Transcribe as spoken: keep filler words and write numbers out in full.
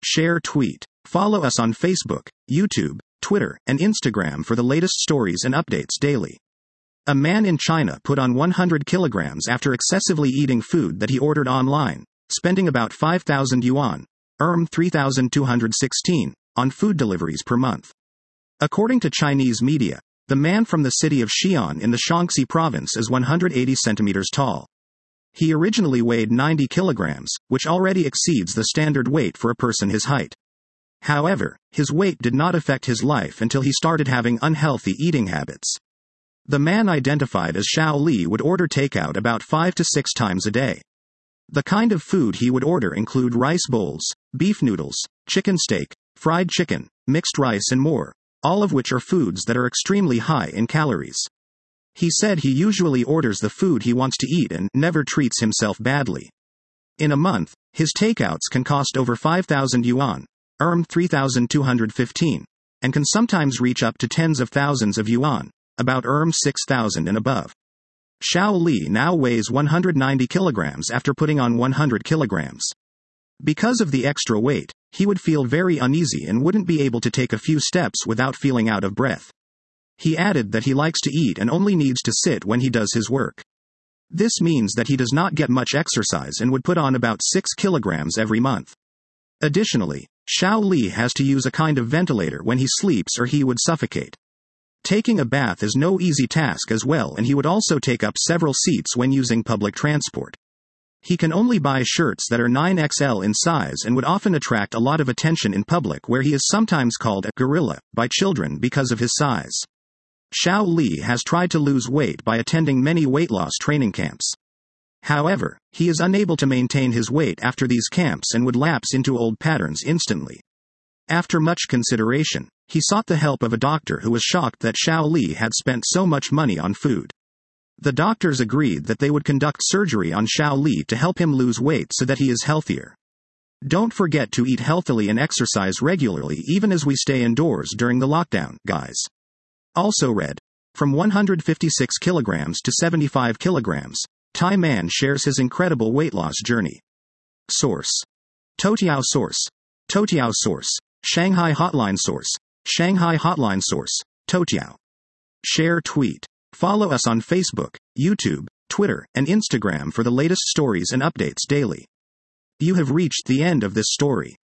Share tweet. Follow us on Facebook, YouTube, Twitter, and Instagram for the latest stories and updates daily. A man in China put on one hundred kilograms after excessively eating food that he ordered online, spending about five thousand yuan, R M three thousand two hundred sixteen, on food deliveries per month. According to Chinese media, the man from the city of Xi'an in the Shaanxi province is one hundred eighty centimeters tall. He originally weighed ninety kilograms, which already exceeds the standard weight for a person his height. However, his weight did not affect his life until he started having unhealthy eating habits. The man identified as Xiao Li would order takeout about five to six times a day. The kind of food he would order include rice bowls, beef noodles, chicken steak, fried chicken, mixed rice and more, all of which are foods that are extremely high in calories. He said he usually orders the food he wants to eat and never treats himself badly. In a month, his takeouts can cost over five thousand yuan, R M three thousand two hundred fifteen, and can sometimes reach up to tens of thousands of yuan, about R M six thousand and above. Xiao Li now weighs one hundred ninety kilograms after putting on one hundred kilograms. Because of the extra weight, he would feel very uneasy and wouldn't be able to take a few steps without feeling out of breath. He added that he likes to eat and only needs to sit when he does his work. This means that he does not get much exercise and would put on about six kilograms every month. Additionally, Xiao Li has to use a kind of ventilator when he sleeps or he would suffocate. Taking a bath is no easy task as well, and he would also take up several seats when using public transport. He can only buy shirts that are nine X L in size and would often attract a lot of attention in public, where he is sometimes called a gorilla by children because of his size. Xiao Li has tried to lose weight by attending many weight loss training camps. However, he is unable to maintain his weight after these camps and would lapse into old patterns instantly. After much consideration, he sought the help of a doctor who was shocked that Xiao Li had spent so much money on food. The doctors agreed that they would conduct surgery on Xiao Li to help him lose weight so that he is healthier. Don't forget to eat healthily and exercise regularly even as we stay indoors during the lockdown, guys. Also read. From one hundred fifty-six kilograms to seventy-five kilograms, Thai man shares his incredible weight loss journey. Source. Toutiao Source. Toutiao Source. Shanghai Hotline Source. Shanghai Hotline Source. Toutiao. Share tweet. Follow us on Facebook, YouTube, Twitter, and Instagram for the latest stories and updates daily. You have reached the end of this story.